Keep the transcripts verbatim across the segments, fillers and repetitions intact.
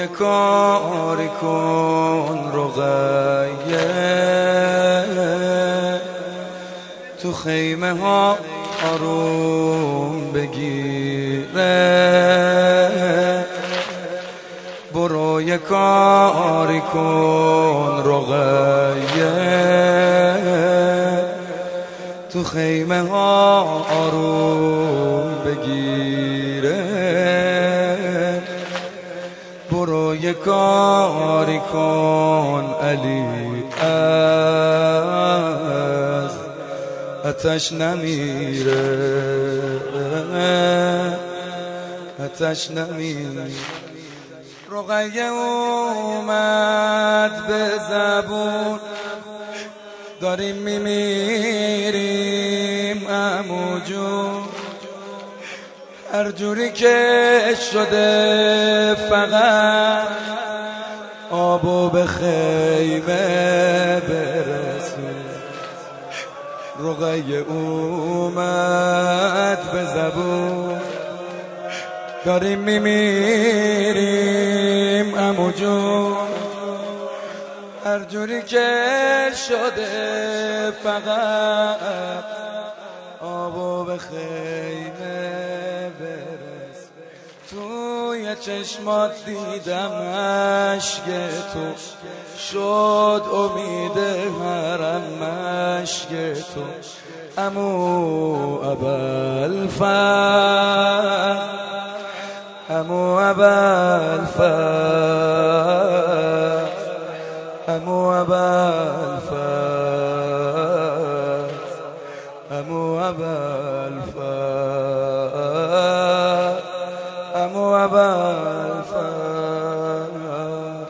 یه کاری کن رقیه، تو خیمه ها آروم بگیره. برو یه کاری کن رقیه، تو خیمه ها آروم بگیره. برو یه کاری کن علی از آتش نمیره، آتش نمیره. رقیه اومد به زبون، داریم میمیریم عمو جون. هر جوری که شده فقط آبو به خیمه برسون. رقیه اومد به زبون، داریم میمیریم عمو جون. هر جوری که شده فقط آبو به خیمه برس. توی چشمات دیدم عشق تو، شد امید حرم عشق تو. عمو ابوالفضل، عمو ابوالفضل، عمو ابوالفضل، عمو ابوالفضل، عمو ابوالفضل.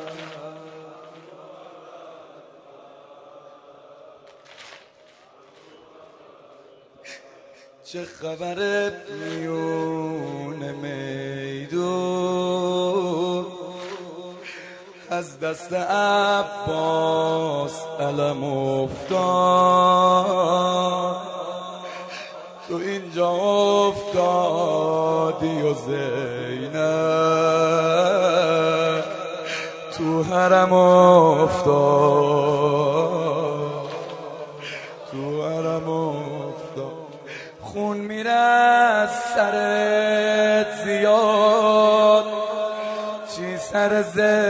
چه خبره میون میدون، از دست عباس علم افتاد. تو اینجا افتادی و زینب تو حرم افتاد، تو حرم افتاد. خون میره از سرت زیاد، چی سر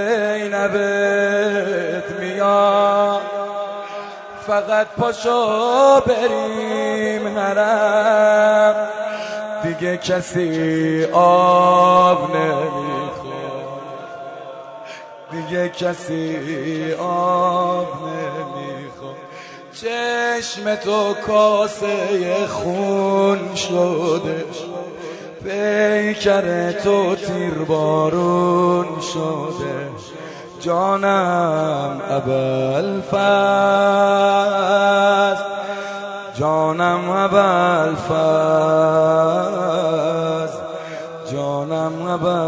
زینبت میاد. فقط پاشو بریم حرم، دیگه کسی آب نمیخواد، دیگه کسی آب نمیخواد. چشم تو کاسه خون شده، پیکر تو تیربارون شده. جانم ابوالفضل، جانم ابوالفضل، جانم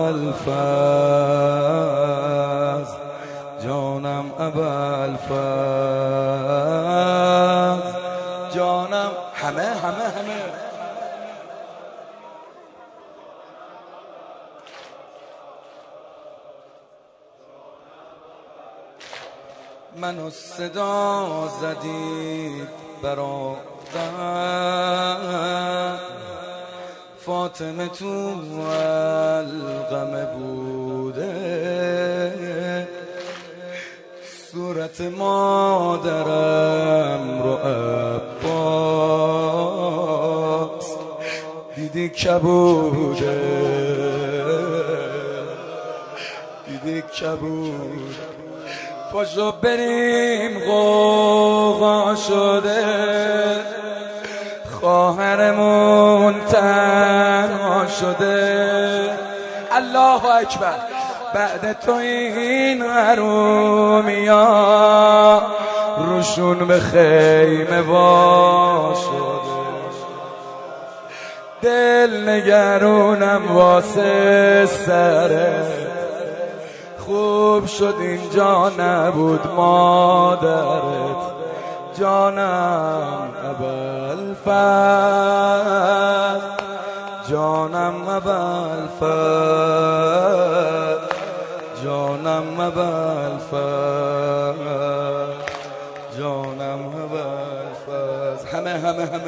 ابوالفضل، جانم ابوالفضل، جانم. همه همه همه منو صدا زدید برادر، فاطمه تو القمه بوده. صورت مادرم رو عباس دیدی کبوده، دیدی کبوده. پاشو بریم غوغا شده، خواهرمون تنها شده. الله اکبر. بعد تو این حرومیا روشون به خیمه وا شده. دل نگرونم واسه سره، خوب شد اینجا نبود مادرت. جانم ابوالفضل، جانم ابوالفضل، جانم همه همه